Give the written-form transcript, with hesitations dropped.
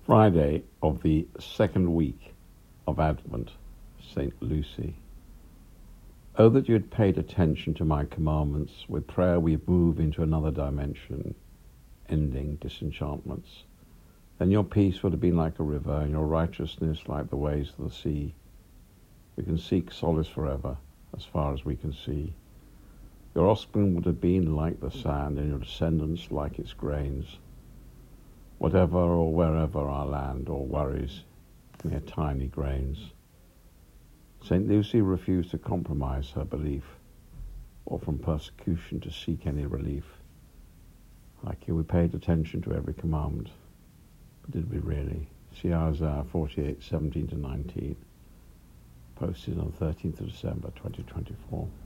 Friday of the second week of Advent, St. Lucy. Oh, that you had paid attention to my commandments. With prayer we move into another dimension, ending disenchantments. Then your peace would have been like a river, and your righteousness like the waves of the sea. We can seek solace forever, as far as we can see. Your offspring would have been like the sand, and your descendants like its grains. Whatever or wherever our land or worries, mere tiny grains. St. Lucy refused to compromise her belief, or from persecution to seek any relief. Like you, we paid attention to every commandment. But did we really? See Isaiah 48:17-19, posted on 13th of December 2024.